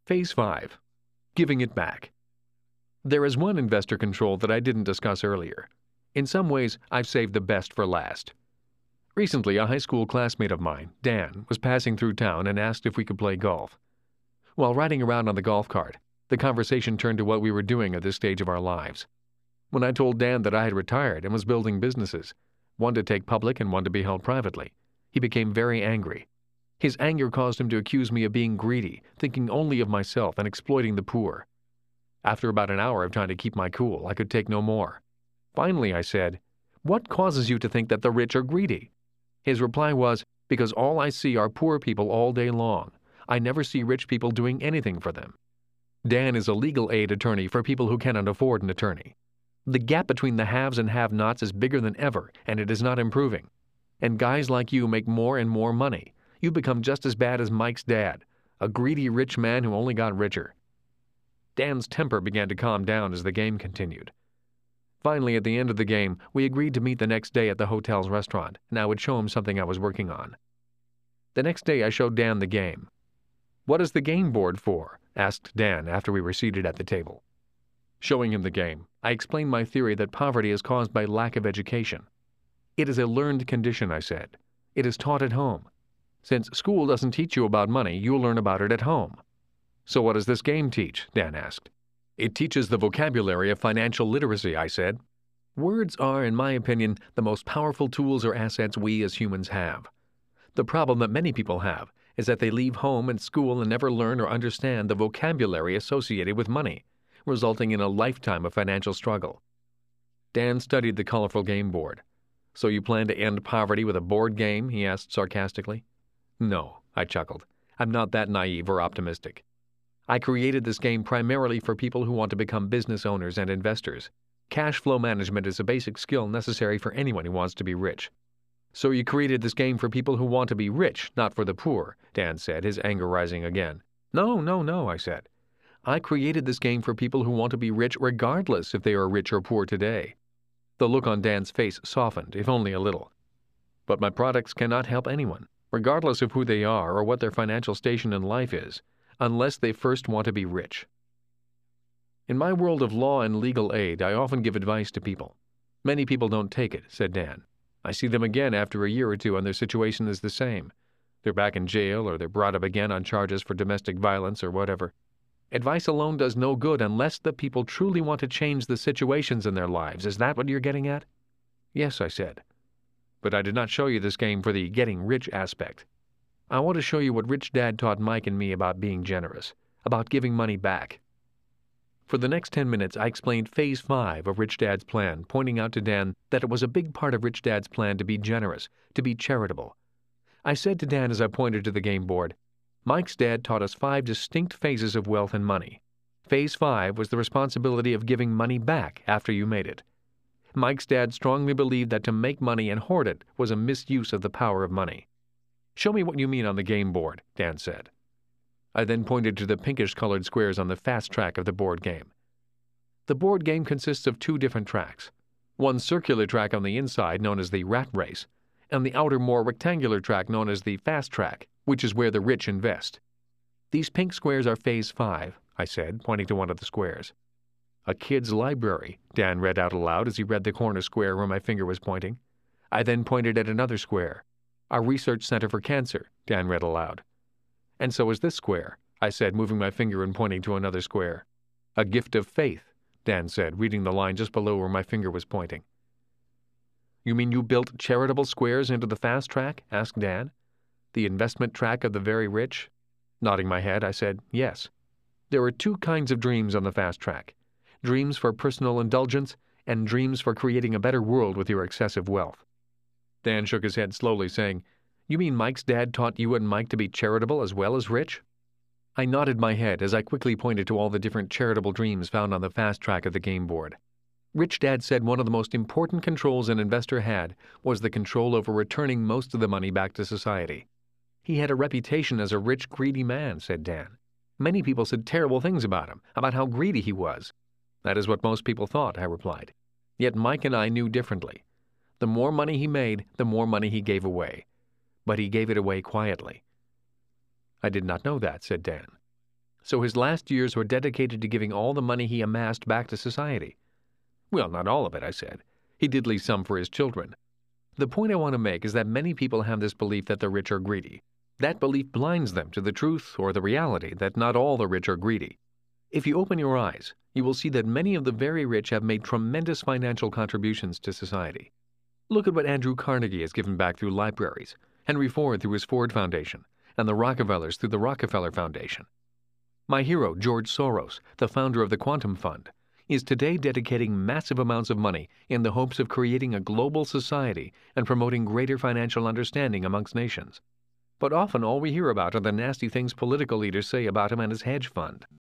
Phase 5. Giving it back. There is one investor control that I didn't discuss earlier. In some ways, I've saved the best for last. Recently, a high school classmate of mine, Dan, was passing through town and asked if we could play golf. While riding around on the golf cart, the conversation turned to what we were doing at this stage of our lives. When I told Dan that I had retired and was building businesses, one to take public and one to be held privately, he became very angry. His anger caused him to accuse me of being greedy, thinking only of myself and exploiting the poor. After about an hour of trying to keep my cool, I could take no more. Finally, I said, "What causes you to think that the rich are greedy?" His reply was, "Because all I see are poor people all day long. I never see rich people doing anything for them." Dan is a legal aid attorney for people who cannot afford an attorney. The gap between the haves and have-nots is bigger than ever, and it is not improving. And guys like you make more and more money. You become just as bad as Mike's dad, a greedy rich man who only got richer. Dan's temper began to calm down as the game continued. Finally, at the end of the game, we agreed to meet the next day at the hotel's restaurant, and I would show him something I was working on. The next day, I showed Dan the game. "What is the game board for?" asked Dan after we were seated at the table. Showing him the game, I explained my theory that poverty is caused by lack of education. "It is a learned condition," I said. "It is taught at home. Since school doesn't teach you about money, you'll learn about it at home." "So what does this game teach?" Dan asked. "It teaches the vocabulary of financial literacy," I said. "Words are, in my opinion, the most powerful tools or assets we as humans have. The problem that many people have is that they leave home and school and never learn or understand the vocabulary associated with money, resulting in a lifetime of financial struggle." Dan studied the colorful game board. "So you plan to end poverty with a board game?" he asked sarcastically. "No," I chuckled. "I'm not that naive or optimistic. I created this game primarily for people who want to become business owners and investors. Cash flow management is a basic skill necessary for anyone who wants to be rich." "So you created this game for people who want to be rich, not for the poor," Dan said, his anger rising again. No, I said. "I created this game for people who want to be rich regardless if they are rich or poor today." The look on Dan's face softened, if only a little. "But my products cannot help anyone, regardless of who they are or what their financial station in life is, unless they first want to be rich." "In my world of law and legal aid, I often give advice to people. Many people don't take it," said Dan. "I see them again after a year or two and their situation is the same. They're back in jail or they're brought up again on charges for domestic violence or whatever. Advice alone does no good unless the people truly want to change the situations in their lives. Is that what you're getting at?" "Yes," I said. "But I did not show you this game for the getting rich aspect. I want to show you what Rich Dad taught Mike and me about being generous, about giving money back." For the next 10 minutes, I explained Phase 5 of Rich Dad's plan, pointing out to Dan that it was a big part of Rich Dad's plan to be generous, to be charitable. I said to Dan as I pointed to the game board, "Mike's dad taught us 5 distinct phases of wealth and money. Phase 5 was the responsibility of giving money back after you made it. Mike's dad strongly believed that to make money and hoard it was a misuse of the power of money." "Show me what you mean on the game board," Dan said. I then pointed to the pinkish-colored squares on the fast track of the board game. The board game consists of 2 different tracks. One circular track on the inside, known as the rat race, and the outer, more rectangular track known as the fast track, which is where the rich invest. "These pink squares are Phase 5, I said, pointing to one of the squares. "A kid's library," Dan read out aloud as he read the corner square where my finger was pointing. I then pointed at another square. "A research center for cancer," Dan read aloud. "And so is this square," I said, moving my finger and pointing to another square. "A gift of faith," Dan said, reading the line just below where my finger was pointing. "You mean you built charitable squares into the fast track?" asked Dan. "The investment track of the very rich?" Nodding my head, I said, "Yes. There are 2 kinds of dreams on the fast track. Dreams for personal indulgence and dreams for creating a better world with your excessive wealth." Dan shook his head slowly, saying, "You mean Mike's dad taught you and Mike to be charitable as well as rich?" I nodded my head as I quickly pointed to all the different charitable dreams found on the fast track of the game board. Rich Dad said one of the most important controls an investor had was the control over returning most of the money back to society. "He had a reputation as a rich, greedy man," said Dan. "Many people said terrible things about him, about how greedy he was." "That is what most people thought," I replied. "Yet Mike and I knew differently. The more money he made, the more money he gave away. But he gave it away quietly." "I did not know that," said Dan. So his last years were dedicated to giving all the money he amassed back to society. Well, not all of it, I said. He did leave some for his children. The point I want to make is that many people have this belief that the rich are greedy. That belief blinds them to the truth or the reality that not all the rich are greedy. If you open your eyes, you will see that many of the very rich have made tremendous financial contributions to society. Look at what Andrew Carnegie has given back through libraries, Henry Ford through his Ford Foundation, and the Rockefellers through the Rockefeller Foundation. My hero, George Soros, the founder of the Quantum Fund, is today dedicating massive amounts of money in the hopes of creating a global society and promoting greater financial understanding amongst nations. But often all we hear about are the nasty things political leaders say about him and his hedge fund.